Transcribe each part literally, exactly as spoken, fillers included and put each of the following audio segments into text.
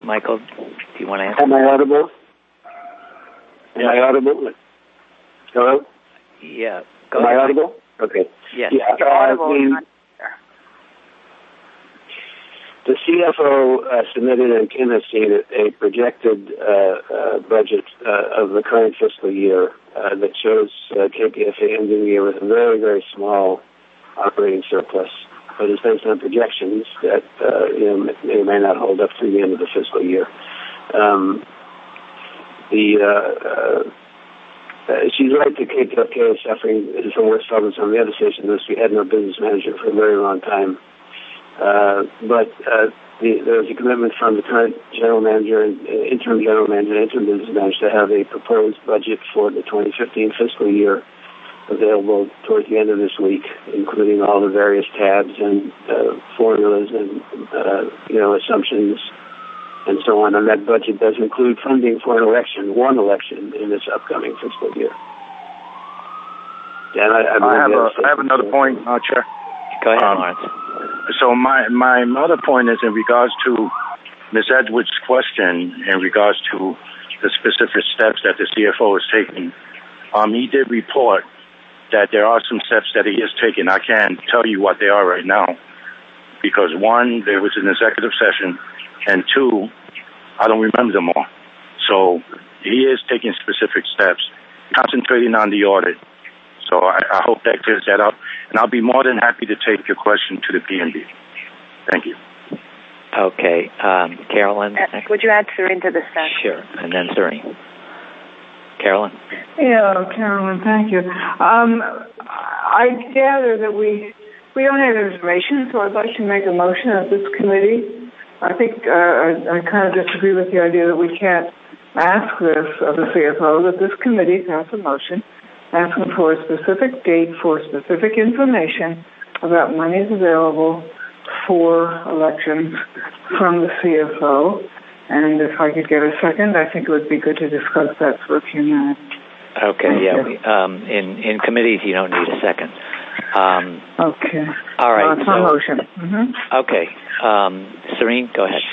Michael, do you want to answer? Am I audible? Am yeah. I audible? Hello? Yeah. Go Am ahead. I audible? Okay. Yes. Yeah. You're uh, audible. The, the C F O uh, submitted, and Kim has seen it, a projected uh, uh, budget uh, of the current fiscal year uh, that shows uh, K P F A ending the year with a very, very small operating surplus. But it's based on projections that uh, you know, may or may not hold up through the end of the fiscal year. Um, the uh, uh, uh, she's right that K P F K is suffering from worse problems on the other station. This we had no business manager for a very long time, uh, but uh, the, there was a commitment from the current general manager and uh, interim general manager and interim business manager to have a proposed budget for the twenty fifteen fiscal year available towards the end of this week, including all the various tabs and uh, formulas and uh, you know assumptions and so on. And that budget does include funding for an election, one election in this upcoming fiscal year. Dan, I, I, I have a, I have another point, uh, Chair. Go ahead, um, Lawrence. So my my other point is in regards to Miz Edwards' question in regards to the specific steps that the C F O is taking. Um, he did report that there are some steps that he is taking. I can't tell you what they are right now because, one, there was an executive session, and two, I don't remember them all. So he is taking specific steps, concentrating on the audit. So I, I hope that clears that up. And I'll be more than happy to take your question to the P N B. Thank you. Okay. Um, Carolyn? Uh, would you add Serene to the stack? Sure. And then Serene. Carolyn? Yeah, Carolyn, thank you. Um, I gather that we we don't have information, so I'd like to make a motion of this committee. I think uh, I, I kind of disagree with the idea that we can't ask this of the C F O, that this committee pass a motion asking for a specific date for specific information about monies available for elections from the C F O. And if I could get a second, I think it would be good to discuss that for a few minutes. Okay, Thank yeah. you. We, um, in, in committees, you don't need a second. Um, okay. All right. Uh, it's so, a motion. Mm-hmm. Okay. Um, Serene, go ahead.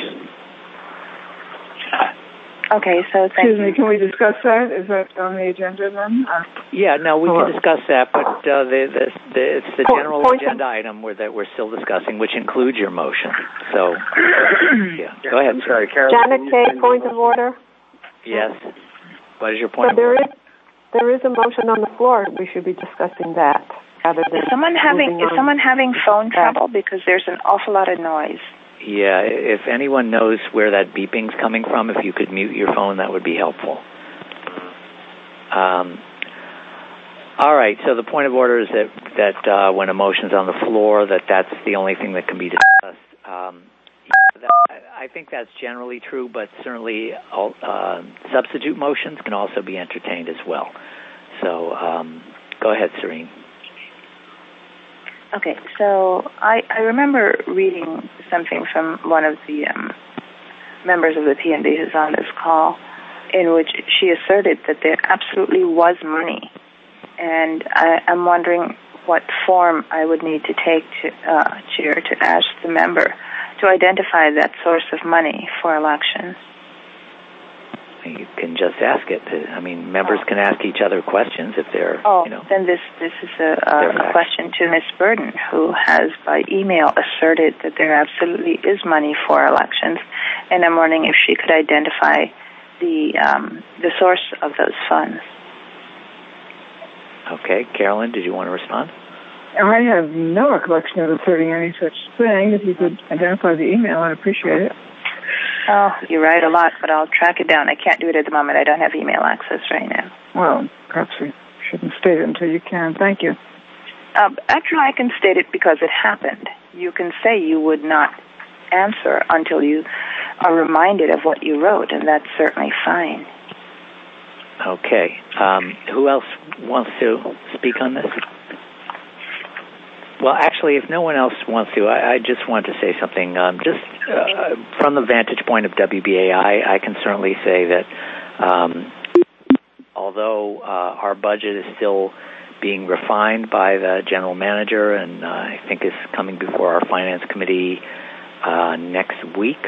Okay, so thank Excuse you. me, can we discuss that? Is that on the agenda then? Uh, Yeah, no, we Hello. can discuss that, but uh, the, the, the, it's the Point- general point agenda item where, that we're still discussing, which includes your motion. So, yeah, go ahead. I'm sorry, Carol. Janet Kay, point of order. Yes. What is your point So of there order? is there is a motion on the floor. We should be discussing that rather than Is someone having moving is on. someone having phone trouble? Because there's an awful lot of noise. Yeah, if anyone knows where that beeping's coming from, if you could mute your phone, that would be helpful. Um, all right, so the point of order is that, that uh, when a motion's on the floor, that that's the only thing that can be discussed. Um, that, I think that's generally true, but certainly uh, substitute motions can also be entertained as well. So um, go ahead, Serene. Okay, so I, I remember reading something from one of the um, members of the P N B who's on this call, in which she asserted that there absolutely was money, and I, I'm wondering what form I would need to take to uh, Chair to ask the member to identify that source of money for elections. You can just ask it. To, I mean, members oh. can ask each other questions if they're, oh, you know. then this this is a, a, a question to Miz Burden, who has by email asserted that there absolutely is money for elections, and I'm wondering if she could identify the um, the source of those funds. Okay, Carolyn, did you want to respond? I have no recollection of asserting any such thing. If you could identify the email, I'd appreciate it. Oh, you write a lot, but I'll track it down. I can't do it at the moment. I don't have email access right now. Well, perhaps we shouldn't state it until you can. Thank you. Uh, actually, I can state it because it happened. You can say you would not answer until you are reminded of what you wrote, and that's certainly fine. Okay. Um, who else wants to speak on this? Well, actually, if no one else wants to, I, I just want to say something. Um, just uh, from the vantage point of W B A I, I can certainly say that um, although uh, our budget is still being refined by the general manager, and uh, I think is coming before our finance committee uh, next week,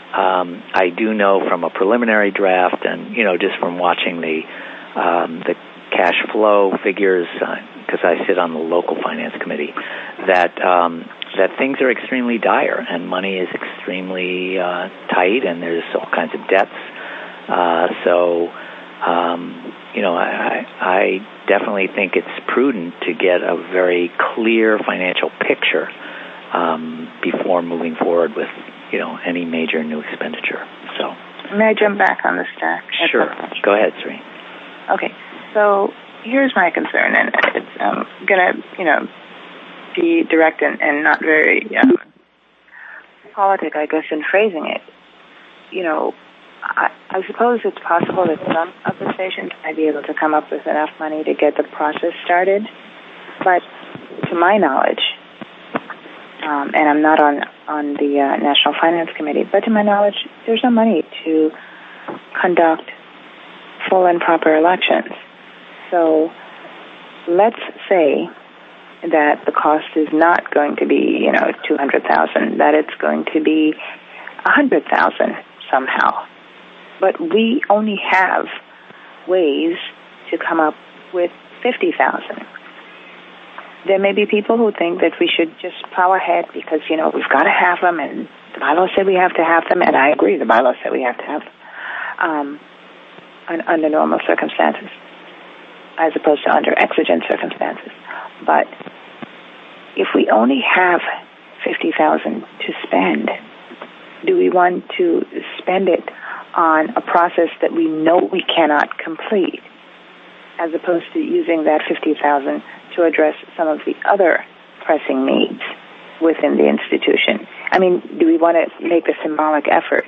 Um, I do know from a preliminary draft, and you know, just from watching the um, the cash flow figures, because uh, I sit on the local finance committee, that um, that things are extremely dire, and money is extremely uh, tight, and there's all kinds of debts. Uh, so, um, you know, I, I definitely think it's prudent to get a very clear financial picture um, before moving forward with, you know, any major new expenditure. So, may I jump back on the stack? Sure. Go ahead, Sri. Okay. So here's my concern, and it's um, going to, you know, be direct and, and not very um, politic, I guess, in phrasing it. You know, I, I suppose it's possible that some of the stations might be able to come up with enough money to get the process started, but to my knowledge, um, and I'm not on, on the uh, National Finance Committee, but to my knowledge, there's no money to conduct full and proper elections. So let's say that the cost is not going to be, you know, two hundred thousand dollars, that it's going to be one hundred thousand dollars somehow. But we only have ways to come up with fifty thousand dollars. There may be people who think that we should just plow ahead because, you know, we've got to have them, and the bylaws say we have to have them, and I agree, the bylaws say we have to have them um, under normal circumstances, as opposed to under exigent circumstances. But if we only have fifty thousand dollars to spend, do we want to spend it on a process that we know we cannot complete, as opposed to using that fifty thousand dollars to address some of the other pressing needs within the institution? I mean, do we want to make a symbolic effort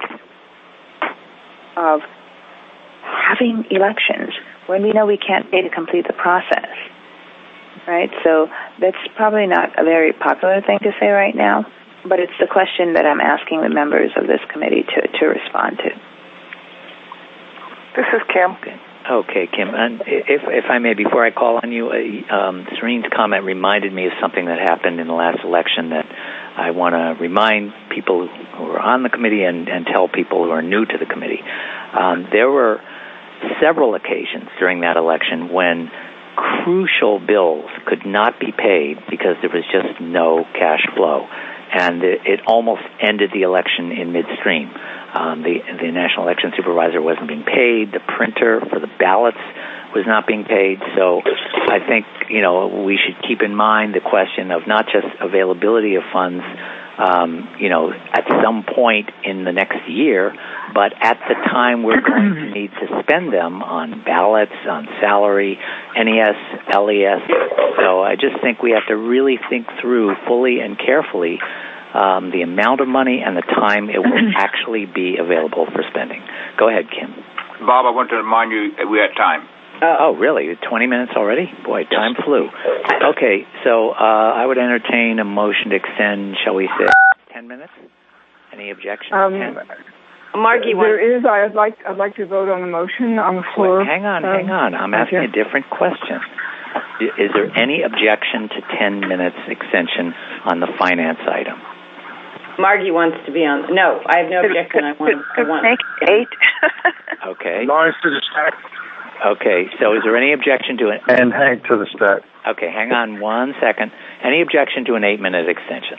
of having elections when we know we can't pay to complete the process, right? So that's probably not a very popular thing to say right now, but it's the question that I'm asking the members of this committee to, to respond to. This is Kim. Okay, okay Kim. And if if I may, before I call on you, uh, um, Serene's comment reminded me of something that happened in the last election that I want to remind people who are on the committee and, and tell people who are new to the committee. Um, there were several occasions during that election when crucial bills could not be paid because there was just no cash flow, and it, it almost ended the election in midstream. Um, the, the National Election Supervisor wasn't being paid. The printer for the ballots was not being paid. So I think, you know, we should keep in mind the question of not just availability of funds, um, you know, at some point in the next year, but at the time we're going to need to spend them on ballots, on salary, N E S, L E S. So I just think we have to really think through fully and carefully um, the amount of money and the time it will actually be available for spending. Go ahead, Kim. Bob, I want to remind you that we had time. Uh, oh, really? twenty minutes already? Boy, time flew. Okay, so uh, I would entertain a motion to extend, shall we say, ten minutes? Any objections? Um, Margie, there is. I'd like. I'd like to vote on the motion on the floor. Wait, hang on, um, hang on. I'm asking okay. a different question. Is there any objection to ten minutes extension on the finance item? Margie wants to be on. No, I have no objection. I want. I want. Make eight. Okay. Lawrence to the stack. Okay, so is there any objection to it? And Hank to the stack. Okay, hang on one second. Any objection to an eight-minute extension?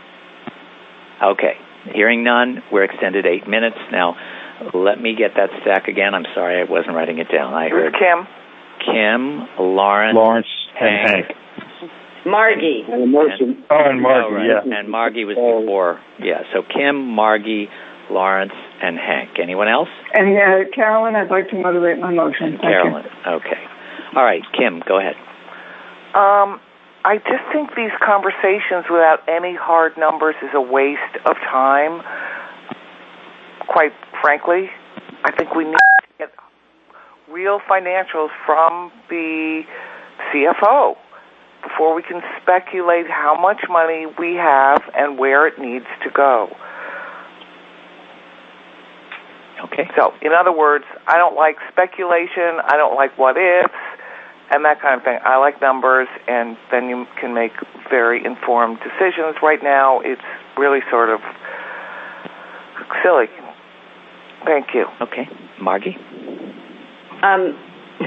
Okay, hearing none, we're extended eight minutes. Now, let me get that stack again. I'm sorry, I wasn't writing it down. I heard Kim. Kim, Lawrence, Lawrence Hank. and Hank. Margie. And a motion. Oh, and Margie, oh, right. yeah. And Margie was before. Yeah, so Kim, Margie, Lawrence, and Hank. Anyone else? And uh, Carolyn, I'd like to moderate my motion. Thank Carolyn. you. Okay. All right, Kim, go ahead. Um, I just think these conversations without any hard numbers is a waste of time. Quite frankly, I think we need to get real financials from the C F O before we can speculate how much money we have and where it needs to go. Okay. So, in other words, I don't like speculation, I don't like what-ifs, and that kind of thing. I like numbers, and then you can make very informed decisions. Right now, it's really sort of silly. Thank you. Okay. Margie? Um,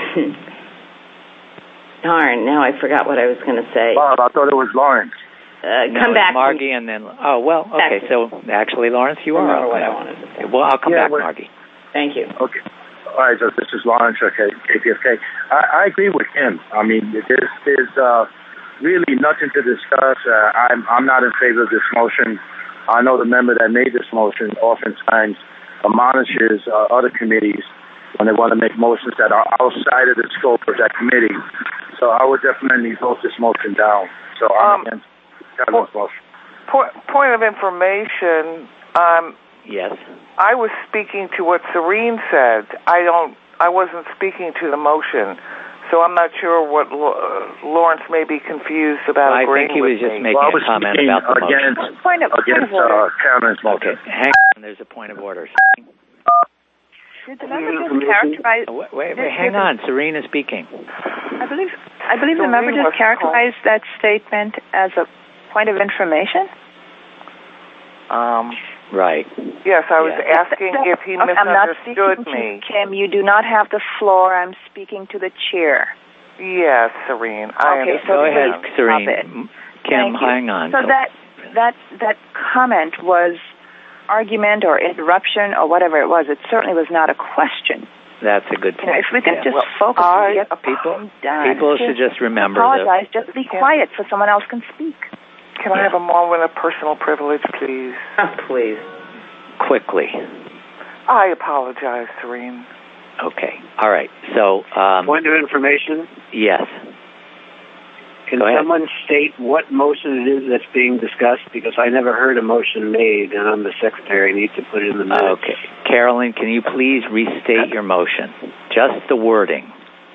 darn, now I forgot what I was going to say. Bob, I thought it was Lawrence. Uh, no, come back. Margie and then, oh, well, okay, so actually, Lawrence, you remember are. what I wanted to say. Well, I'll come Yeah, back, well, Margie. Thank you. Okay. All right, so this is Lawrence, okay, K P F K. I, I agree with him. I mean, there's, there's uh, really nothing to discuss. Uh, I'm, I'm not in favor of this motion. I know the member that made this motion oftentimes admonishes uh, other committees when they want to make motions that are outside of the scope of that committee. So I would definitely vote this motion down. So I'm um, against Kevin's motion. Point, point of information. Um, yes. I was speaking to what Serene said. I don't. I wasn't speaking to the motion, so I'm not sure what uh, Lawrence may be confused about. Well, I agreeing think he was with just me. making well, a comment about the against, motion. Point of, against point of uh, Karen's motion. Okay, hang on. There's a point of order. Did the member just characterize? Oh, wait, wait, wait hang on. Serena speaking. I believe. I believe the member just characterized that statement as a point of information. Um. Right. Yes, I was yeah. asking if he okay, I'm not misunderstood speaking me. To Kim, you do not have the floor. I'm speaking to the chair. Yes, Serene. I okay, so go ahead, stop Serene. Kim, hang on. So that that that comment was argument or interruption or whatever it was. It certainly was not a question. That's a good point. You know, if we can yeah. just well, focus I, and get people, done. people should just remember. Apologize. that, Just be quiet so someone else can speak. Can I have a moment of personal privilege, please? Please. Quickly. I apologize, Serene. Okay. All right. So, um, point of information. Yes. Can someone state what motion it is that's being discussed? Because I never heard a motion made, and I'm the secretary. I need to put it in the minutes. Okay. Carolyn, can you please restate your motion? Just the wording.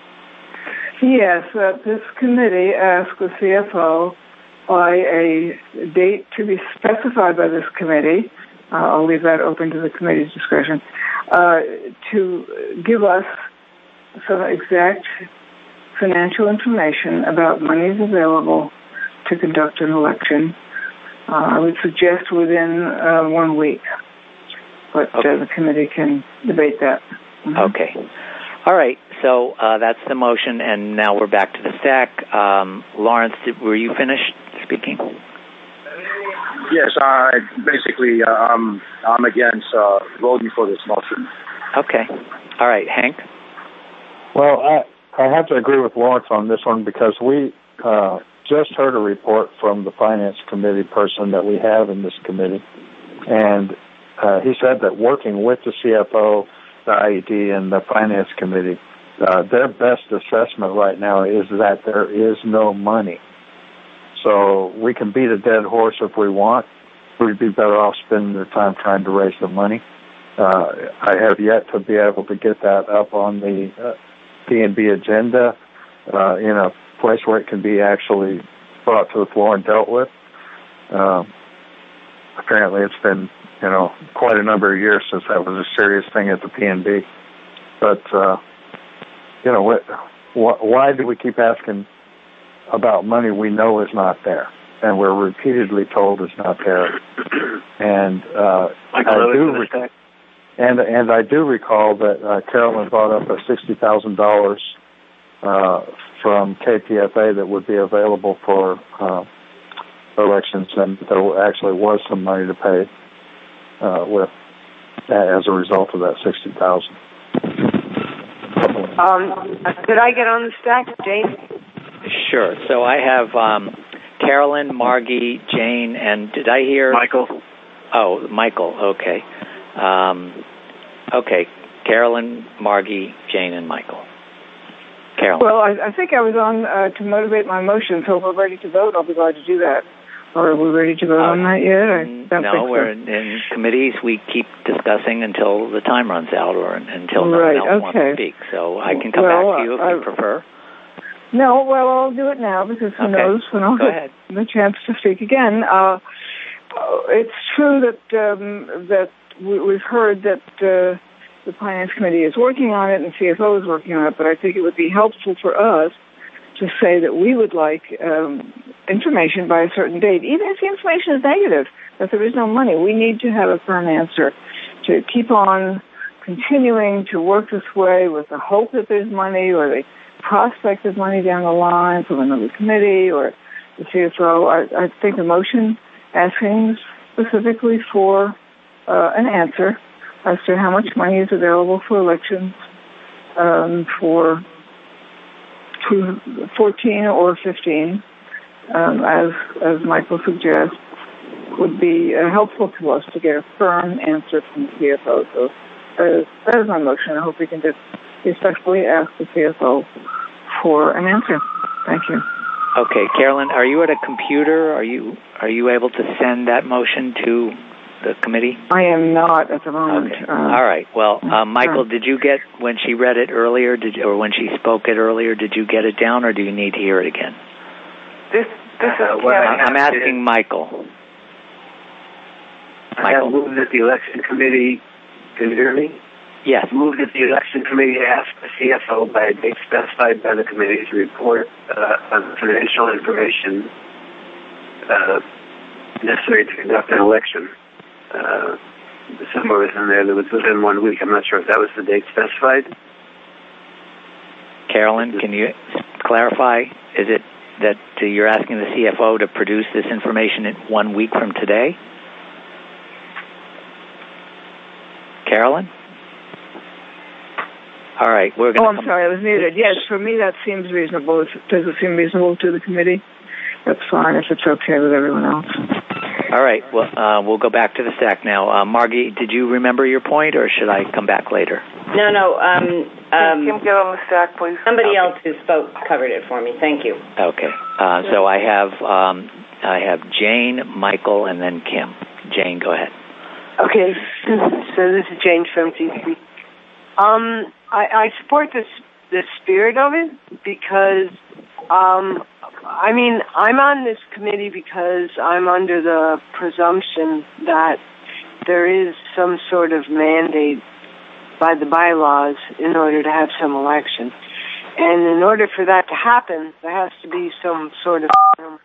Yes, uh, this committee asked the C F O by a date to be specified by this committee, uh, I'll leave that open to the committee's discretion, uh, to give us some exact financial information about monies available to conduct an election. Uh, I would suggest within uh, one week, but okay. uh, the committee can debate that. Mm-hmm. Okay. All right. So uh, that's the motion, and now we're back to the stack. Um, Lawrence, did, were you finished speaking? Yes, I basically uh, I'm I'm against uh, voting for this motion. Okay. All right, Hank. Well, I I have to agree with Lawrence on this one because we uh, just heard a report from the Finance Committee person that we have in this committee, and uh, he said that working with the C F O, the I E D, and the Finance Committee, uh, their best assessment right now is that there is no money. So we can beat a dead horse if we want. We'd be better off spending the time trying to raise the money. Uh, I have yet to be able to get that up on the uh, P and B agenda uh, in a place where it can be actually brought to the floor and dealt with. Um, apparently it's been, you know, quite a number of years since that was a serious thing at the P and B. But, uh, you know, what, wh- why do we keep asking about money we know is not there, and we're repeatedly told is not there? And uh, I do, rec- and and I do recall that uh, Carolyn brought up a sixty thousand dollars uh, from K P F A that would be available for uh, elections, and there actually was some money to pay uh, with as a result of that sixty thousand. Um, did I get on the stack, Jane? Sure. So I have um, Carolyn, Margie, Jane, and did I hear Michael? Oh, Michael. Okay. Um, okay. Carolyn, Margie, Jane, and Michael. Carolyn. Well, I, I think I was on uh, to motivate my motion, so if we're ready to vote, I'll be glad to do that. Or are we ready to vote uh, on that yet? I don't no, think so. we're in, in committees. We keep discussing until the time runs out or until right, no one else okay. wants to speak. So I can come well, back to you if I, you prefer. No, well, I'll do it now because who okay. knows when I'll Go get ahead. the chance to speak again. Uh, it's true that um, that we, we've heard that uh, the Finance Committee is working on it and C F O is working on it, but I think it would be helpful for us to say that we would like um, information by a certain date, even if the information is negative, that there is no money. We need to have a firm answer to keep on continuing to work this way with the hope that there's money or the prospect of money down the line from another committee or the C F O. I, I think a motion asking specifically for uh, an answer as to how much money is available for elections um, for fourteen or fifteen, um, as as Michael suggests, would be uh, helpful to us to get a firm answer from the C F O. So that is, that is my motion. I hope we can just respectfully ask the C F O for an answer. Thank you. Okay, Carolyn, are you at a computer? Are you are you able to send that motion to the committee? I am not at the moment. Okay. Uh, All right. Well, uh, Michael, did you get, when she read it earlier, did or when she spoke it earlier, did you get it down, or do you need to hear it again? This this uh, is well, I'm asking Michael. I Michael. have moved that the election committee, can you hear me? Yes. Moved that the election committee ask the C F O by a date specified by the committee to report uh, on financial information uh, necessary to conduct an election. Uh, somewhere was in there that was within one week. I'm not sure if that was the date specified. Carolyn, can you clarify? Is it that uh, you're asking the C F O to produce this information in one week from today? Carolyn? All right, we're going. Oh, I'm sorry, I was muted. Yes, for me that seems reasonable. Does it seem reasonable to the committee? That's fine if it's okay with everyone else. All right, well, uh, we'll go back to the stack now. Uh, Margie, did you remember your point, or should I come back later? No, no. Um, um, Kim, get on the stack, please. Somebody Okay. else who spoke covered it for me. Thank you. Okay, uh, so I have um, I have Jane, Michael, and then Kim. Jane, go ahead. Okay, so this is Jane from T C. Um, I, I support this the spirit of it because, um, I mean, I'm on this committee because I'm under the presumption that there is some sort of mandate by the bylaws in order to have some election. And in order for that to happen, there has to be some sort of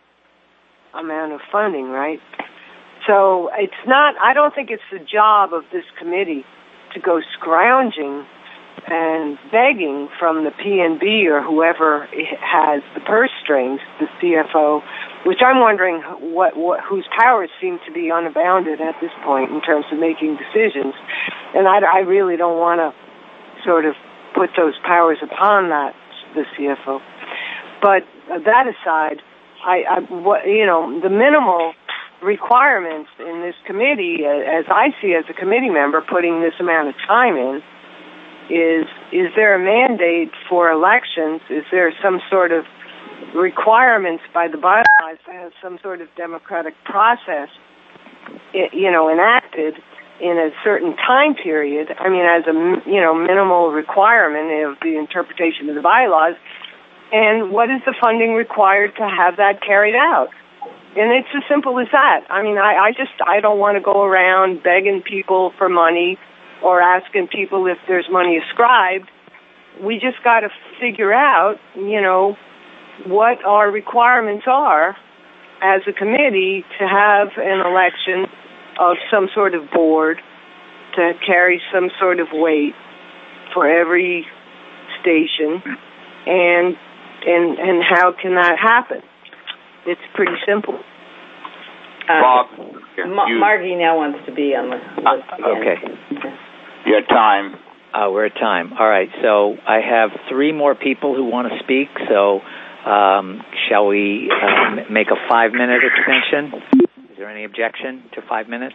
amount of funding, right? So it's not, I don't think it's the job of this committee to go scrounging and begging from the P N B or whoever has the purse strings, the C F O, which I'm wondering what, what whose powers seem to be unbounded at this point in terms of making decisions. And I, I really don't want to sort of put those powers upon that, the C F O. But that aside, I, I what, you know, the minimal requirements in this committee, as I see as a committee member putting this amount of time in, is is there a mandate for elections? Is there some sort of requirements by the bylaws to have some sort of democratic process, you know, enacted in a certain time period? I mean, as a, you know, minimal requirement of the interpretation of the bylaws. And what is the funding required to have that carried out? And it's as simple as that. I mean, I, I just, I don't want to go around begging people for money or asking people if there's money ascribed. We just got to figure out, you know, what our requirements are as a committee to have an election of some sort of board to carry some sort of weight for every station, and and and how can that happen? It's pretty simple. Uh, Bob, Ma- you, Margie now wants to be on the list again. Okay. your time. Uh, we're at time. All right, so I have three more people who want to speak, so um, shall we uh, make a five-minute extension? Is there any objection to five minutes?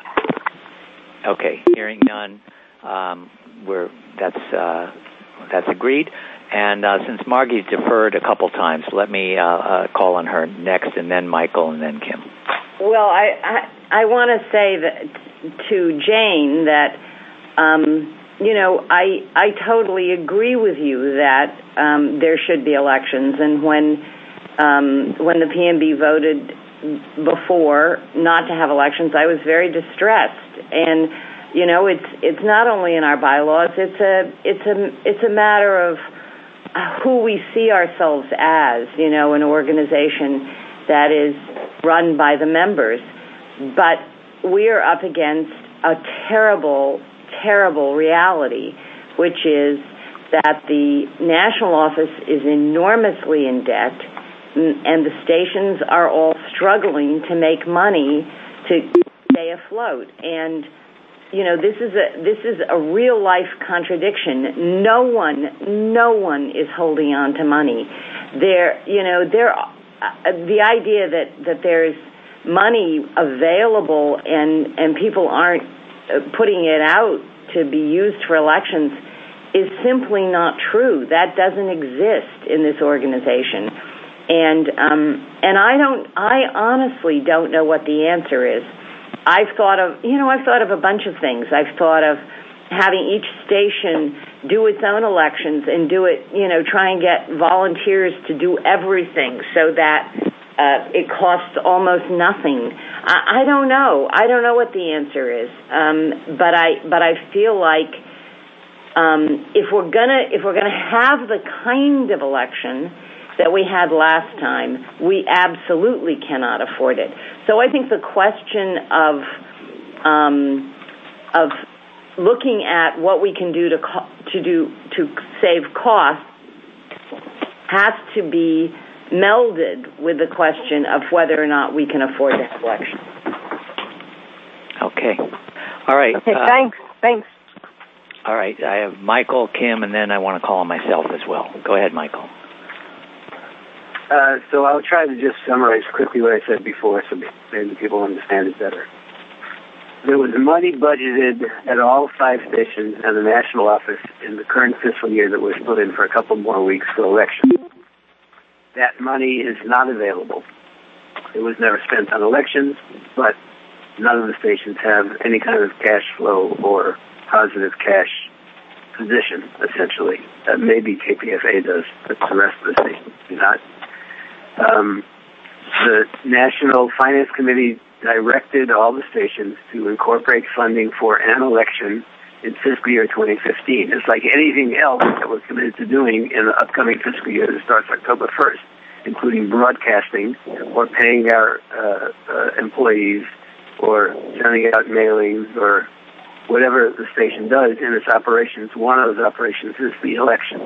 Okay, hearing none, um, we're, that's, uh, that's agreed. And uh, since Margie's deferred a couple times, let me uh, uh, call on her next, and then Michael, and then Kim. Well, I I, I want to say that to Jane that, um, you know, I I totally agree with you that um, there should be elections. And when um, when the P N B voted before not to have elections, I was very distressed. And you know, it's it's not only in our bylaws; it's a it's a it's a matter of who we see ourselves as, you know, an organization that is run by the members. But we are up against a terrible terrible reality, which is that the national office is enormously in debt, and the stations are all struggling to make money to stay afloat. And you know, this is a this is a real life contradiction. No one, no one is holding on to money. There, you know, there. Uh, the idea that that there's money available and and people aren't putting it out to be used for elections is simply not true. That doesn't exist in this organization. And um, and I don't. I honestly don't know what the answer is. I've thought of, you know, I've thought of a bunch of things. I've thought of having each station do its own elections and do it, you know, try and get volunteers to do everything so that uh, it costs almost nothing. I, I don't know. I don't know what the answer is. Um, but I but I feel like um, if we're gonna if we're gonna have the kind of election that we had last time, we absolutely cannot afford it. So I think the question of um, of looking at what we can do to co- to do to save costs has to be melded with the question of whether or not we can afford to have elections. Okay. All right. Okay. Uh, thanks. Thanks. All right. I have Michael, Kim, and then I want to call on myself as well. Go ahead, Michael. Uh, so I'll try to just summarize quickly what I said before so maybe people understand it better. There was money budgeted at all five stations and the national office in the current fiscal year that was put in for a couple more weeks for elections. That money is not available. It was never spent on elections, but none of the stations have any kind of cash flow or positive cash position, essentially. Uh, maybe K P F A does, but the rest of the stations do not. Um, the National Finance Committee directed all the stations to incorporate funding for an election in fiscal year twenty fifteen. It's like anything else that we're committed to doing in the upcoming fiscal year that starts October first, including broadcasting or paying our uh, uh, employees or sending out mailings or whatever the station does in its operations. One of those operations is the election.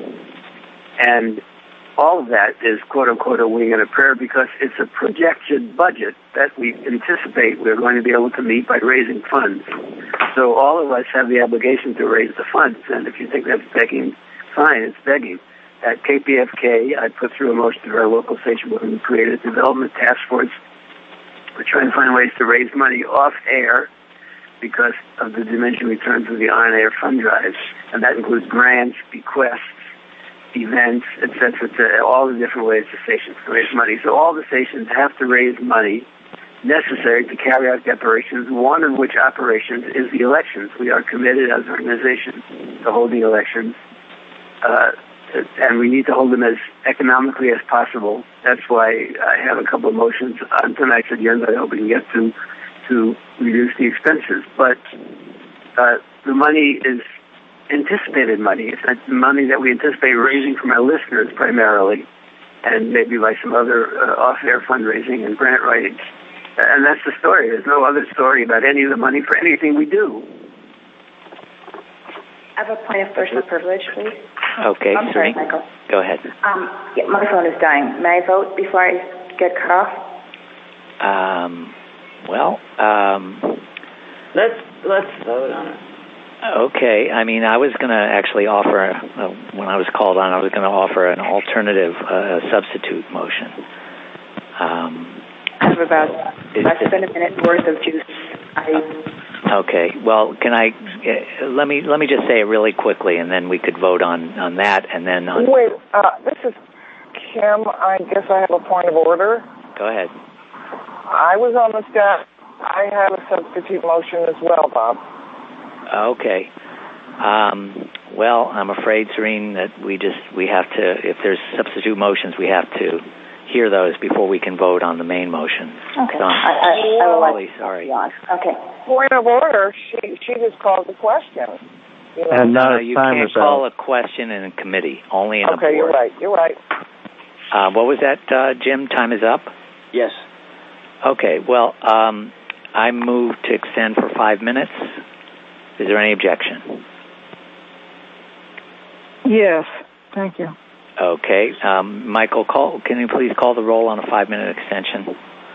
And all of that is, quote-unquote, a wing and a prayer because it's a projected budget that we anticipate we're going to be able to meet by raising funds. So all of us have the obligation to raise the funds, and if you think that's begging, fine, it's begging. At K P F K, I put through a motion to our local station where we created a development task force. We're trying to find ways to raise money off air because of the diminishing returns of the on-air fund drives, and that includes grants, bequests, events, et cetera, et cetera, all the different ways the stations can raise money. So all the stations have to raise money necessary to carry out the operations, one of which operations is the elections. We are committed as an organization to holding elections, uh, and we need to hold them as economically as possible. That's why I have a couple of motions on tonight's agenda that I hope we can get to to reduce the expenses. But uh, the money is anticipated money. It's not money that we anticipate raising from our listeners primarily, and maybe by some other uh, off-air fundraising and grant writing. And that's the story. There's no other story about any of the money for anything we do. I have a point of personal privilege, please. Okay, I'm sorry, Serene. Michael. Go ahead. Um, yeah, my phone is dying. May I vote before I get cut off? Um, well, um, let's let's vote on it. Okay. I mean, I was going to actually offer, uh, when I was called on, I was going to offer an alternative uh, substitute motion. Um, I have about less than a minute worth of juice. I Okay. Well, can I uh, let me let me just say it really quickly, and then we could vote on, on that, and then on. Wait, uh, this is Kim. I guess I have a point of order. Go ahead. I was on the staff. I have a substitute motion as well, Bob. Okay. Um, well, I'm afraid, Serene, that we just we have to. If there's substitute motions, we have to hear those before we can vote on the main motion. Okay. So I'm I, I, I will really sorry. Okay. Point of order. She she just called the question. You know? And now no, it's you time can't is call out. a question in a committee, only in a board. Okay, you're right. You're right. Uh, what was that, uh, Jim? Time is up? Yes. Okay. Well, um, I move to extend for five minutes. Is there any objection? Yes. Thank you. Okay. Um, Michael, call, can you please call the roll on a five-minute extension?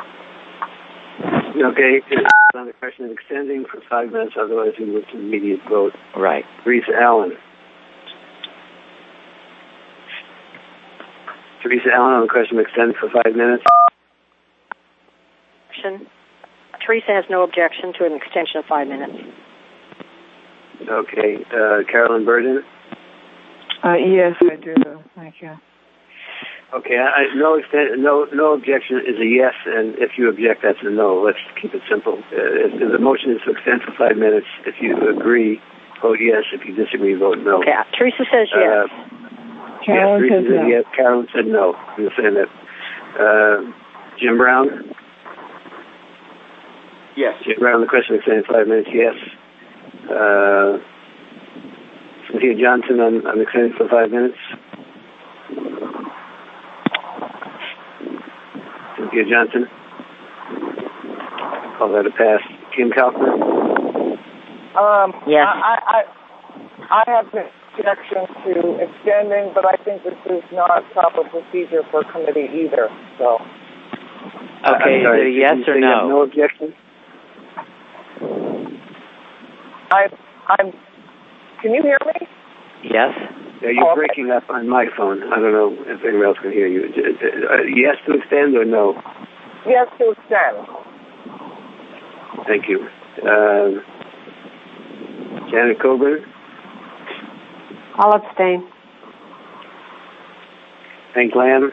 Okay. On the question of extending for five minutes, otherwise we move to immediate vote. Right. Teresa Allen. Teresa Allen on the question of extending for five minutes. Teresa has no objection to an extension of five minutes. Okay. Uh, Carolyn Burden. Uh, yes, I do. Thank you. Okay. I, no, extent, no, no objection is a yes, and if you object, that's a no. Let's keep it simple. Uh, if the motion is to extend for five minutes, if you agree, vote yes. If you disagree, vote no. Okay. Teresa says yes. Uh, Carolyn yes, says said no. Yes. Carolyn said no. I'm saying that. Uh, Jim Brown. Yes. Jim Brown, the question of extending five minutes, yes. Uh, Cynthia Johnson on, on extending for five minutes. Cynthia Johnson. Call that a pass. Kim Kaufman. Um, yes. I, I, I have an objection to extending, but I think this is not proper procedure for a committee either. So. Okay, is it a yes or no? No objection. I, I'm. Can you hear me? Yes. Yeah, you're Oh, okay. breaking up on my phone. I don't know if anyone else can hear you. Uh, yes to extend or no? Yes to extend. Thank you. Uh, Janet Coburn. I'll abstain. Hank Lamb.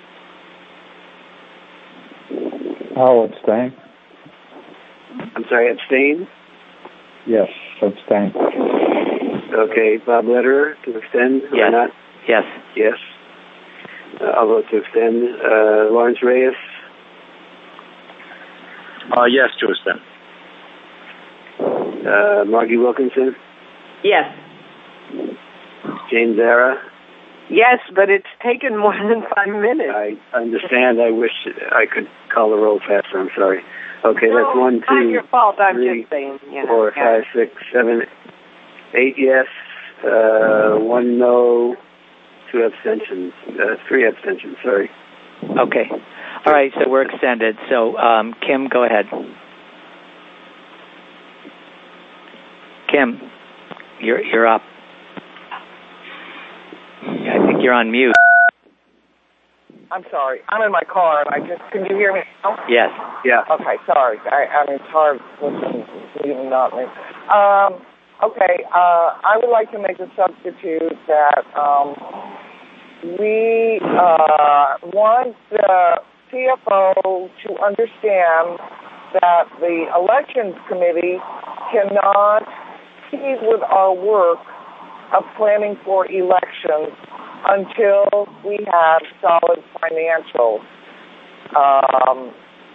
I'll abstain. I'm sorry, abstain? Yes, abstain. Okay, Bob Lederer to extend Yes. or not? Yes. Yes. Uh, I'll vote to extend. Uh, Lawrence Reyes. Uh, yes, to extend. Uh, Margie Wilkinson. Yes. Jane Zara. Yes, but it's taken more than five minutes. I understand. I wish I could call the roll faster. I'm sorry. Okay, no, that's one, it's not two, your fault. I'm three, just saying. You know, four, yeah. five, six, seven, eight yes, uh, one no, two abstentions, uh, three abstentions. Sorry. Okay. All right, so we're extended. So, um, Kim, go ahead. Kim, you're you're up. I think you're on mute. I'm sorry. I'm in my car, and I just. Can you hear me now? Yes. Yeah. Okay. Sorry. I, I mean, it's hard listening to you, not me. Um, okay. Uh, I would like to make a substitute that um, we uh, want the C F O to understand that the elections committee cannot proceed with our work of planning for elections until we have solid financials um,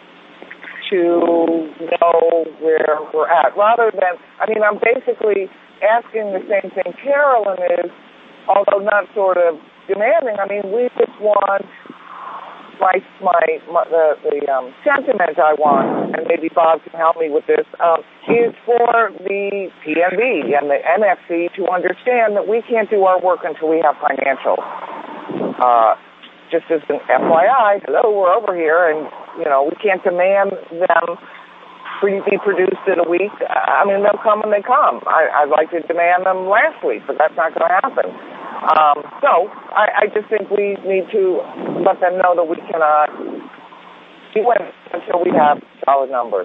to know where we're at. Rather than, I mean, I'm basically asking the same thing Carolyn is, although not sort of demanding. I mean, we just want my my, my the, the um, sentiment I want, and maybe Bob can help me with this, um, is for the P N B and the N F C to understand that we can't do our work until we have financials. Uh, just as an F Y I, hello, we're over here, and you know we can't demand them be produced in a week. I mean, they'll come when they come. I, I'd like to demand them last week, but that's not going to happen. Um, so I, I just think we need to let them know that we cannot do it until we have solid numbers.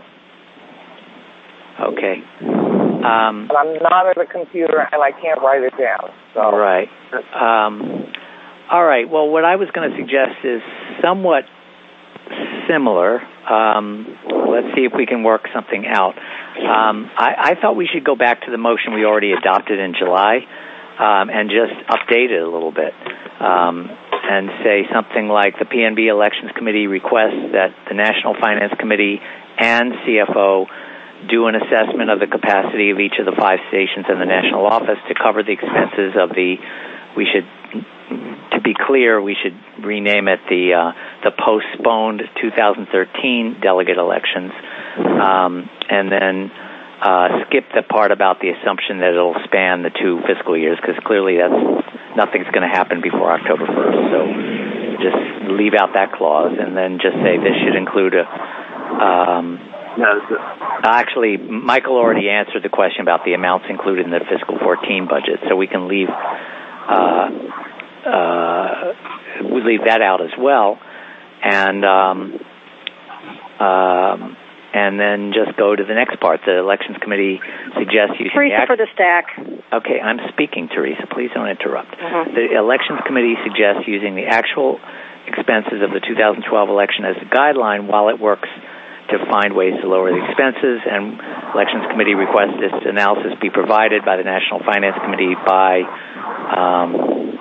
Okay. Um, and I'm not at a computer, and I can't write it down. So. All right. Um, all right. Well, what I was going to suggest is somewhat similar. Um, let's see if we can work something out. Um, I, I thought we should go back to the motion we already adopted in July um, and just update it a little bit um, and say something like the P N B Elections Committee requests that the National Finance Committee and C F O do an assessment of the capacity of each of the five stations in the national office to cover the expenses of the, we should, to be clear, we should rename it the uh, the postponed two thousand thirteen delegate elections, um, and then uh, skip the part about the assumption that it'll span the two fiscal years, because clearly that's nothing's going to happen before October first. So just leave out that clause, and then just say this should include a. Um, no, actually, Michael already answered the question about the amounts included in the fiscal fourteen budget, so we can leave uh, uh, we leave that out as well, and um, um, and then just go to the next part. The Elections Committee suggests using Teresa the act- for the stack. Okay, I'm speaking, Teresa. Please don't interrupt. Mm-hmm. The Elections Committee suggests using the actual expenses of the two thousand twelve election as a guideline while it works to find ways to lower the expenses, and Elections Committee requests this analysis be provided by the National Finance Committee by, um,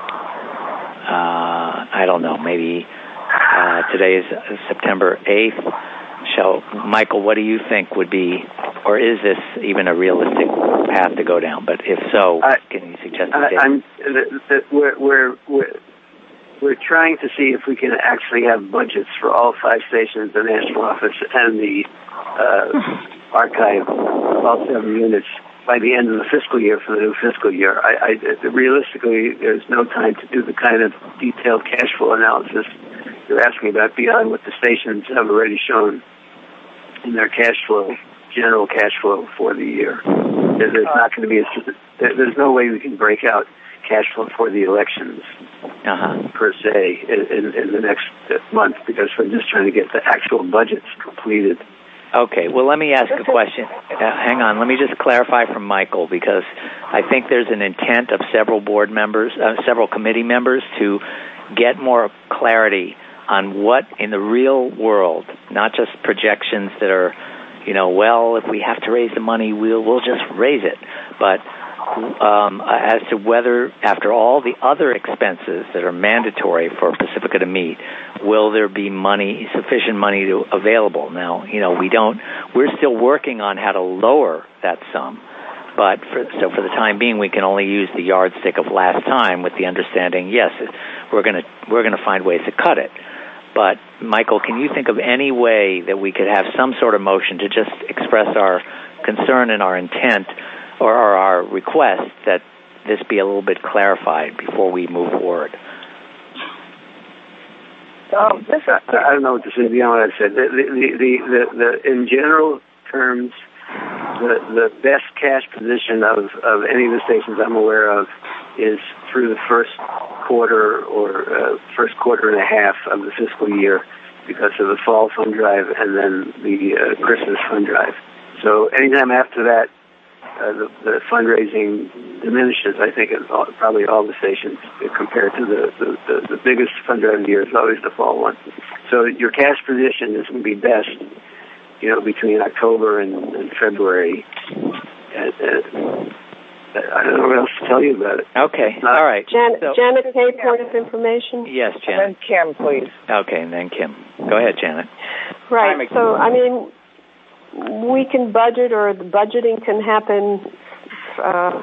uh, I don't know, maybe uh, today is September eighth. So, Michael, what do you think would be, or is this even a realistic path to go down? But if so, I, can you suggest a date? I'm, the, the, we're, we're, we're We're trying to see if we can actually have budgets for all five stations, the national office, and the uh, archive, all seven units, by the end of the fiscal year for the new fiscal year. I, I, realistically, there's no time to do the kind of detailed cash flow analysis you're asking about beyond what the stations have already shown in their cash flow, general cash flow for the year. There's not going to be a, there's no way we can break out cash flow for the elections uh-huh. per se in, in, in the next month, because we're just trying to get the actual budgets completed. Okay, well, let me ask a question. Uh, hang on, let me just clarify from Michael, because I think there's an intent of several board members, uh, several committee members to get more clarity on what in the real world, not just projections that are, you know, well, if we have to raise the money, we'll, we'll just raise it, but Um, as to whether, after all the other expenses that are mandatory for Pacifica to meet, will there be money, sufficient money to, available? Now, you know, we don't, we're still working on how to lower that sum, but for, so for the time being, we can only use the yardstick of last time with the understanding, yes, we're going to, we're going to find ways to cut it. But, Michael, can you think of any way that we could have some sort of motion to just express our concern and our intent, or our request that this be a little bit clarified before we move forward? Um, this, I, I don't know what to say beyond what I said. The, the, the, the, the, the, in general terms, the, the best cash position of, of any of the stations I'm aware of is through the first quarter or uh, first quarter and a half of the fiscal year, because of the fall fund drive and then the uh, Christmas fund drive. So anytime after that, Uh, the, the fundraising diminishes, I think, in all, probably all the stations compared to the, the, the, the biggest fundraising year is always the fall one. So your cash position is going to be best, you know, between October and, and February. And, and I don't know what else to tell you about it. Okay, Not, all right. Jan- so, Janet Kay, point of information. Yes, Janet. And then Kim, please. Okay, and then Kim. Go ahead, Janet. Right. So, I mean, we can budget, or the budgeting can happen uh,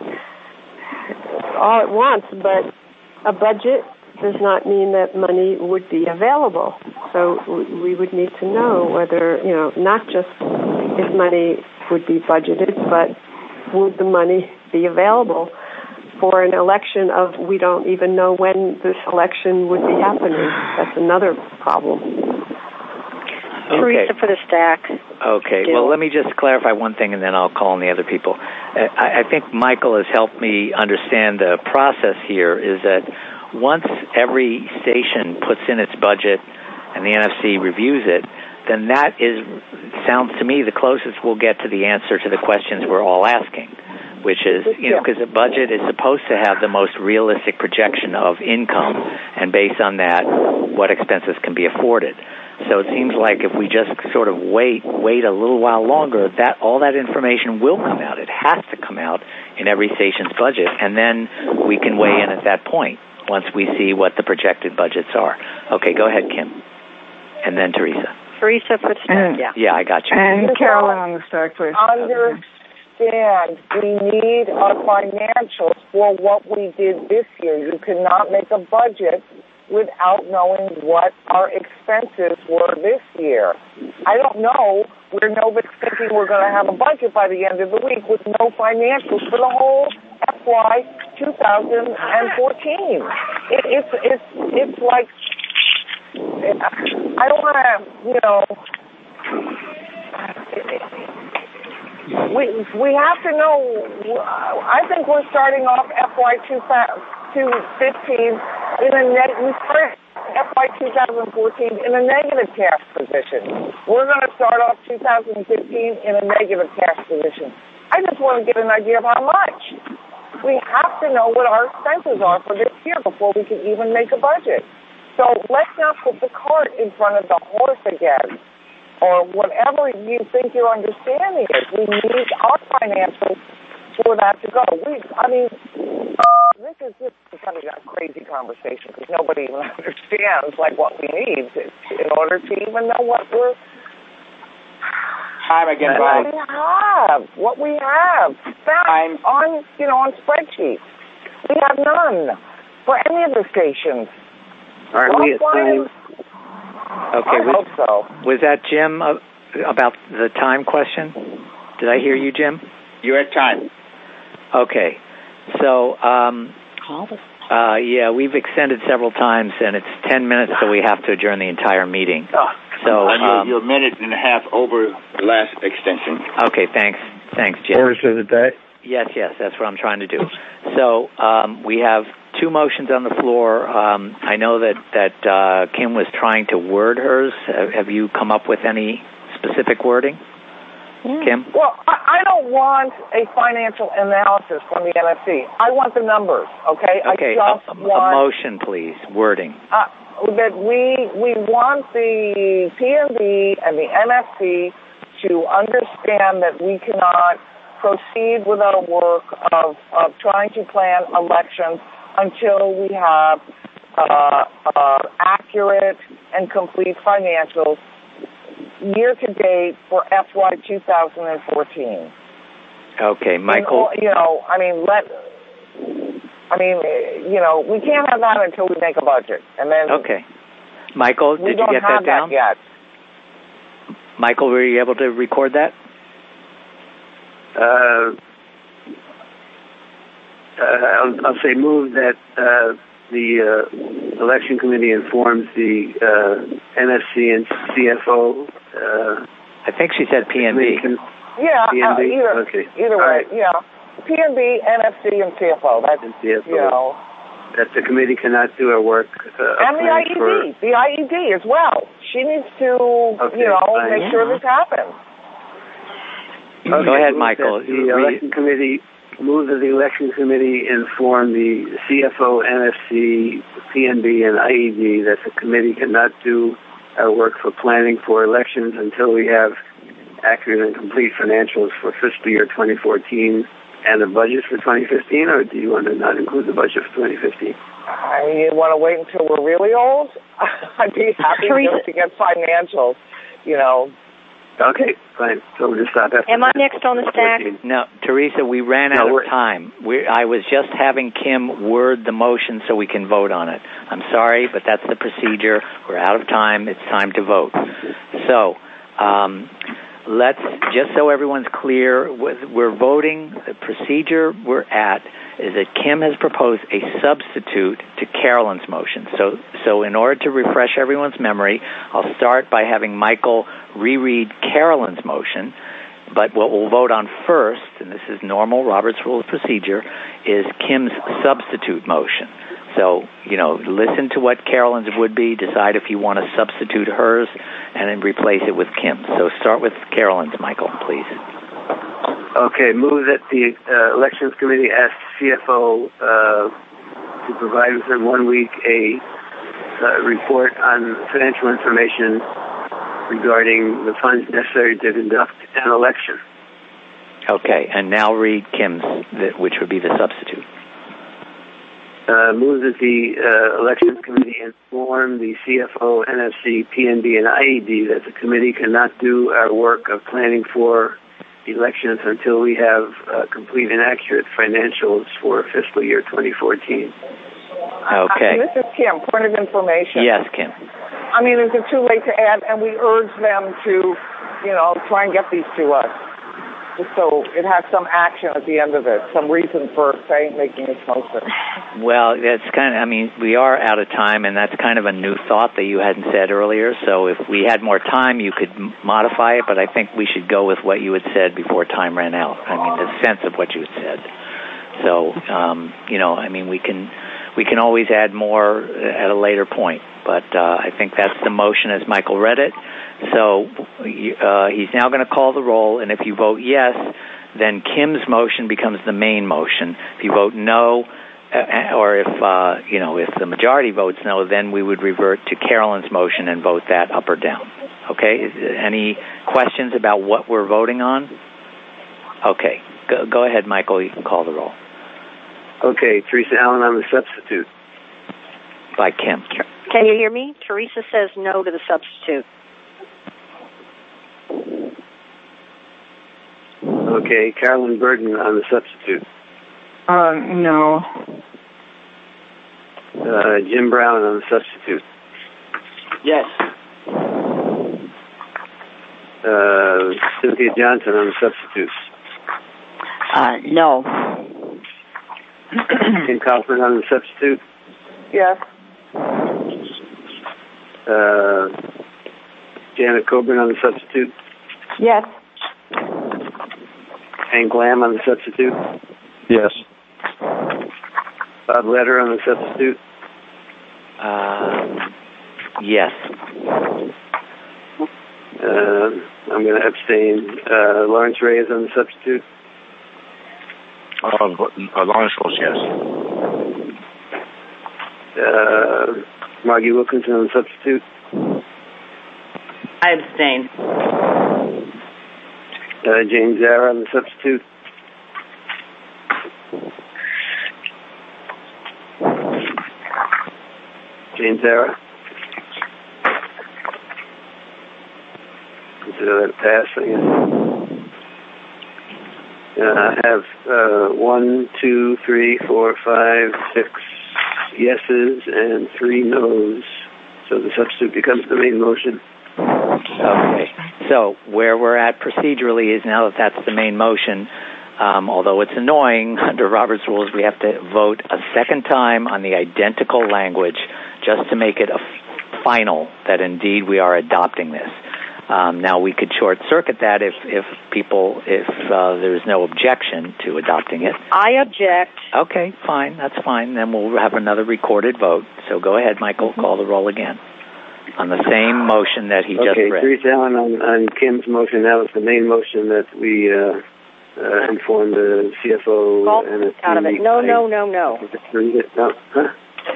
all at once, but a budget does not mean that money would be available. So we would need to know whether, you know, not just if money would be budgeted, but would the money be available for an election of, we don't even know when this election would be happening. That's another problem. Okay. Teresa for the stack. Okay. Well, let me just clarify one thing, and then I'll call on the other people. I, I think Michael has helped me understand the process here is that once every station puts in its budget and the N F C reviews it, then that is sounds to me the closest we'll get to the answer to the questions we're all asking, which is, you know, because the budget is supposed to have the most realistic projection of income, and based on that, what expenses can be afforded. So it seems like if we just sort of wait, wait a little while longer, that all that information will come out. It has to come out in every station's budget, and then we can weigh in at that point once we see what the projected budgets are. Okay, go ahead, Kim, and then Teresa. Teresa for the stack. Yeah. Yeah, I got you. And Carolyn on the stack, please. Understand, we need our financials for what we did this year. You cannot make a budget without knowing what our expenses were this year. I don't know where Nova's thinking we're going to have a budget by the end of the week with no financials for the whole F Y two thousand fourteen. It, it's it's it's like I don't want to, you know. We we have to know. I think we're starting off F Y two fifteen in a net. We started F Y two thousand fourteen in a negative cash position. We're going to start off two thousand fifteen in a negative cash position. I just want to get an idea of how much. We have to know what our expenses are for this year before we can even make a budget. So let's not put the cart in front of the horse again, or whatever you think your understanding is. We need our financials for that to go. We, I mean, this is just becoming a crazy conversation because nobody even understands like what we need to, in order to even know what we're. Time again, what Bob. we have, what we have, facts on you know on spreadsheets. We have none for any of the stations. Aren't we at time? Okay, I was, hope so. was that Jim uh, about the time question? Did I hear you, Jim? You're at time. Okay, so um, uh, yeah, we've extended several times, and it's ten minutes, so we have to adjourn the entire meeting. Oh, so and you're, um, you're a minute and a half over the last extension. Okay, thanks, thanks, Jim. Orders of the day. Yes, yes, that's what I'm trying to do. So um, we have two motions on the floor. Um, I know that that uh, Kim was trying to word hers. Uh, have you come up with any specific wording, yeah. Kim? Well, I, I don't want a financial analysis from the N F C. I want the numbers. Okay. Okay. I just a, a, want a motion, please. Wording. Uh, that we we want the P M B and the N F C to understand that we cannot proceed with our work of, of trying to plan elections until we have uh, uh, accurate and complete financials year to date for F Y two thousand fourteen. Okay, Michael. And, you know, I mean, let. I mean, you know, we can't have that until we make a budget, and then. Okay, Michael, we did don't you get have that down? That yet. Michael, were you able to record that? Uh, uh, I'll, I'll say move that uh, the uh, election committee informs the uh, N F C and C F O. Uh, I think she said P N B. Can, yeah, P N B? Uh, either, okay. either All way, right. yeah. P N B, N F C, and C F O. That's, and C F O. you know. That the committee cannot do our work. Uh, and the I E D. For, the I E D as well. She needs to, okay, you know, fine. make sure this happens. Okay, Go ahead, Michael. The election committee, move that the election committee inform the C F O, N F C, P N B, and I E D that the committee cannot do our work for planning for elections until we have accurate and complete financials for fiscal year twenty fourteen and a budget for twenty fifteen, or do you want to not include the budget for twenty fifteen? I want to wait until we're really old. I'd be happy just to get financials, you know. Okay, fine. So we'll just stop after. Am I next on the stack? No, Teresa, we ran out no, of time. We, I was just having Kim word the motion so we can vote on it. I'm sorry, but that's the procedure. We're out of time. It's time to vote. So, um, let's, just so everyone's clear, we're voting, the procedure we're at is that Kim has proposed a substitute to Carolyn's motion. So, so in order to refresh everyone's memory, I'll start by having Michael reread Carolyn's motion, but what we'll vote on first, and this is normal Robert's Rules of Procedure, is Kim's substitute motion. So, you know, listen to what Carolyn's would be, decide if you want to substitute hers, and then replace it with Kim's. So start with Carolyn's, Michael, please. Okay, move that the uh, Elections Committee ask C F O uh, to provide within one week a uh, report on financial information regarding the funds necessary to conduct an election. Okay, and now read Kim's, which would be the substitute. Uh, move that the uh, Elections Committee inform the C F O, N F C, P N B, and I E D that the committee cannot do our work of planning for elections until we have uh, complete and accurate financials for fiscal year twenty fourteen. Okay. This is Kim, point of information. Yes, Kim. I mean, is it too late to add? And we urge them to, you know, try and get these to us, just so it has some action at the end of it, some reason for saying, making this motion. Well, that's kind of, I mean, we are out of time, and that's kind of a new thought that you hadn't said earlier. So if we had more time, you could m- modify it, but I think we should go with what you had said before time ran out. I mean, the sense of what you had said. So, um, you know, I mean, we can we can always add more at a later point, but uh, I think that's the motion as Michael read it. So uh, he's now going to call the roll, and if you vote yes, then Kim's motion becomes the main motion. If you vote no, uh, or if uh, you know if the majority votes no, then we would revert to Carolyn's motion and vote that up or down. Okay? Is, any questions about what we're voting on? Okay. Go, go ahead, Michael. You can call the roll. Okay, Teresa Allen on the substitute. By Kim. Can you hear me? Teresa says no to the substitute. Okay, Carolyn Burden on the substitute. Uh, no. Uh, Jim Brown on the substitute. Yes. Uh, Cynthia Johnson on the substitute. Uh, no. Kim Kaufman on the substitute. Yes. Uh, Janet Coburn on the substitute. Yes. Hank Lamb on the substitute. Yes. Bob Leder on the substitute. Uh, yes. Uh, I'm going to abstain. Uh, Lawrence Reyes on the substitute. Uh, uh, Lawrence votes yes. Uh, Margie Wilkinson on the substitute. I abstain. Uh, Jane Zara on the substitute. Jane Zara. Consider that a pass, I guess. Uh, I have uh, one, two, three, four, five, six yeses and three noes. So the substitute becomes the main motion. Okay. So where we're at procedurally is now that that's the main motion, um, although it's annoying, under Robert's rules, we have to vote a second time on the identical language just to make it a f- final that indeed we are adopting this. Um, now, we could short-circuit that if, if people, if uh, there's no objection to adopting it. I object. Okay, fine. That's fine. Then we'll have another recorded vote. So go ahead, Michael. Call the roll again on the same motion that he okay, just read. Okay, Teresa Allen on, on Kim's motion. That was the main motion that we uh, uh, informed the C F O. Call and out of it. No, no, no, no. No. Huh?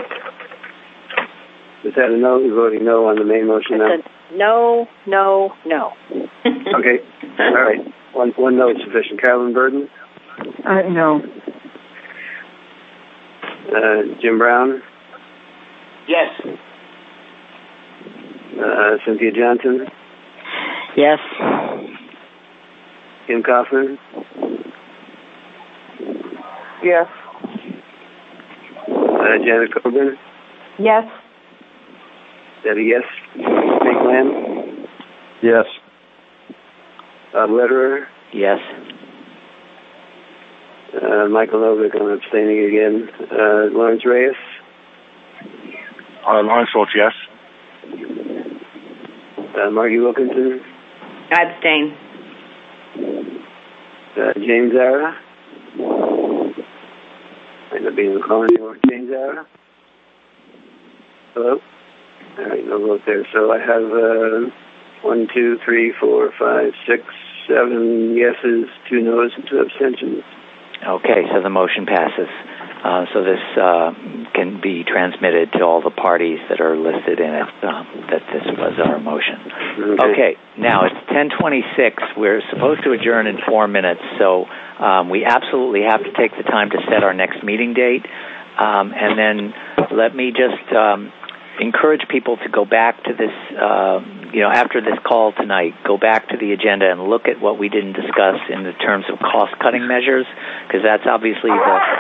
Is that a no? You're voting no on the main motion now? No, no, no. Okay. All right. One, one no is sufficient. Carolyn Burden? Uh, no. Uh, Jim Brown? Yes. Uh, Cynthia Johnson? Yes. Kim Kaufman? Yes. Uh, Janet Coburn? Yes. Debbie, yes. Hank Lamb? Yes. Bob Lederer? Yes. Uh, Michael Novick, I'm abstaining again. Uh, Lawrence Reyes? Uh, Lawrence votes yes. Uh, Margie Wilkinson? I abstain. Uh, James Zara? Might not be in the call anymore. James Zara? Hello? All right, no vote there. So I have uh, one, two, three, four, five, six, seven yeses, two noes, and two abstentions. Okay, so the motion passes. Uh, so this uh, can be transmitted to all the parties that are listed in it, um, that this was our motion. Okay. Okay, now it's ten twenty-six. We're supposed to adjourn in four minutes, so um, we absolutely have to take the time to set our next meeting date. Um, and then let me just um, encourage people to go back to this, uh, you know, after this call tonight, go back to the agenda and look at what we didn't discuss in the terms of cost-cutting measures, because that's obviously the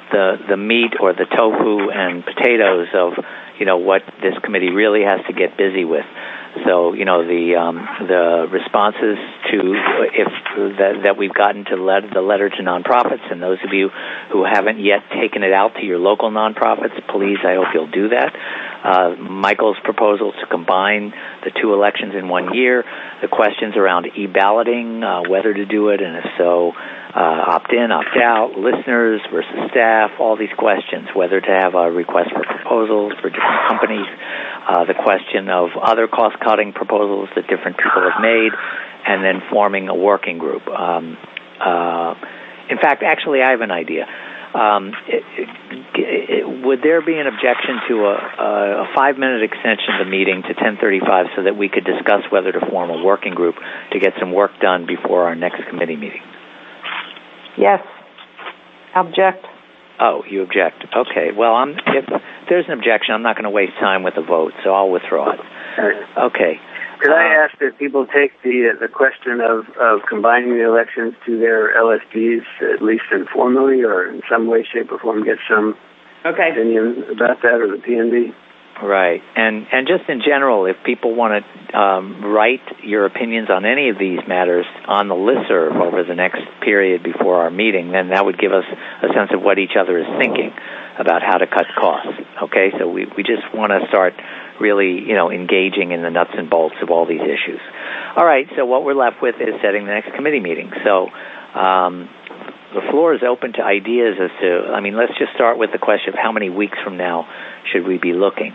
the the meat or the tofu and potatoes of, you know, what this committee really has to get busy with. So, you know, the um, the responses to if that, that we've gotten to let, the letter to nonprofits, and those of you who haven't yet taken it out to your local nonprofits, please, I hope you'll do that. Uh, Michael's proposal to combine the two elections in one year, the questions around e-balloting, uh, whether to do it, and if so, uh, opt-in, opt-out, listeners versus staff, all these questions, whether to have a request for proposals for different companies, uh, the question of other cost-cutting proposals that different people have made, and then forming a working group. Um, uh, in fact, actually, I have an idea. Um, it, it, it, would there be an objection to a, a, a five-minute extension of the meeting to ten thirty-five so that we could discuss whether to form a working group to get some work done before our next committee meeting? Yes. Object. Oh, you object. Okay. Well, I'm, if there's an objection, I'm not going to waste time with a vote, so I'll withdraw it. Okay. Could I ask that people take the uh, the question of, of combining the elections to their L S Ds, at least informally or in some way, shape, or form, get some okay. opinion about that, or the P N D? Right. And and just in general, if people want to um, write your opinions on any of these matters on the listserv over the next period before our meeting, then that would give us a sense of what each other is thinking about how to cut costs. Okay? So we, we just want to start really, you know, engaging in the nuts and bolts of all these issues. All right, so what we're left with is setting the next committee meeting. So um, the floor is open to ideas as to, I mean, let's just start with the question of how many weeks from now should we be looking?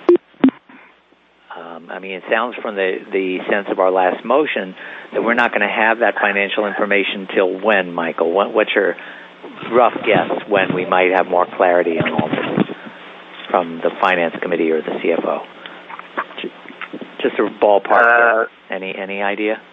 Um, I mean, it sounds from the, the sense of our last motion that we're not going to have that financial information till when, Michael? What, what's your rough guess when we might have more clarity on all this from the Finance Committee or the C F O? Just a ballpark. Uh, any any idea?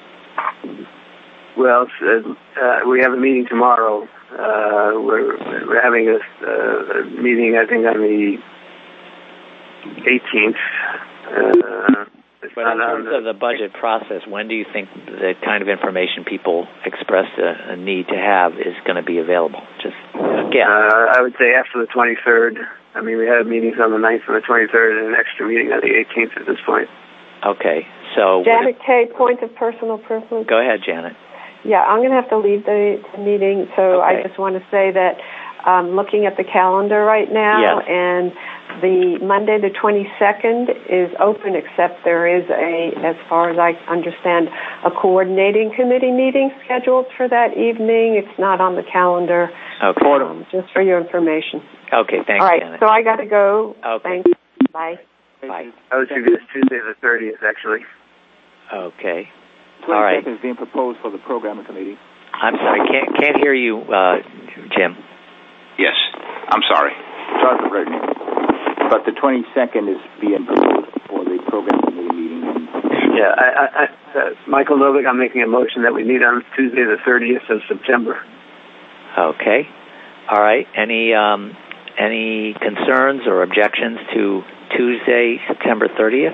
Well, uh, we have a meeting tomorrow. Uh, we're, we're having a, uh, a meeting, I think, on the eighteenth. Uh, but in terms of the budget process, when do you think the kind of information people express a, a need to have is going to be available? Just a guess. Uh, I would say after the twenty-third. I mean, we have meetings on the ninth and the twenty-third and an extra meeting on the eighteenth at this point. Okay, so... Janet K., point of personal privilege. Go ahead, Janet. Yeah, I'm going to have to leave the, the meeting, so okay. I just want to say that I'm looking at the calendar right now, yes. and the Monday the twenty-second is open, except there is a, as far as I understand, a coordinating committee meeting scheduled for that evening. It's not on the calendar. Okay. Um, just for your information. Okay, thanks, All right, Janet. so I got to go. Okay. Thanks. Bye. Bye. I would suggest Tuesday the thirtieth, actually. Okay. All right. twenty-second is being proposed for the programming committee. I'm sorry, can't can't hear you, uh, Jim. Yes, I'm sorry. Sorry for breaking it. But the twenty-second is being proposed for the programming committee meeting. Yeah, I, I, I, uh, Michael Novik, I'm making a motion that we meet on Tuesday the thirtieth of September. Okay. All right. Any um, any concerns or objections to Tuesday, September thirtieth?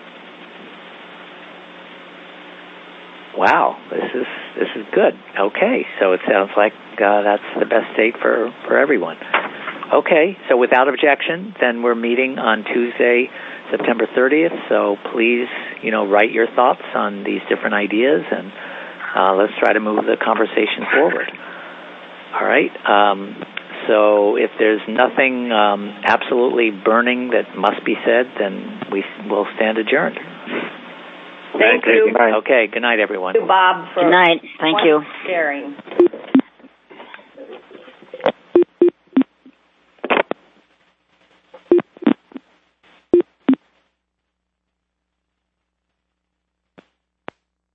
Wow, this is this is good. Okay, so it sounds like uh, that's the best date for, for everyone. Okay, so without objection, then we're meeting on Tuesday, September thirtieth. So please, you know, write your thoughts on these different ideas, and uh, let's try to move the conversation forward. All right. Um, so if there's nothing um, absolutely burning that must be said, then we will stand adjourned. Thank you. Okay, good night, everyone. Thank you, Bob, for good night. Thank you. sharing.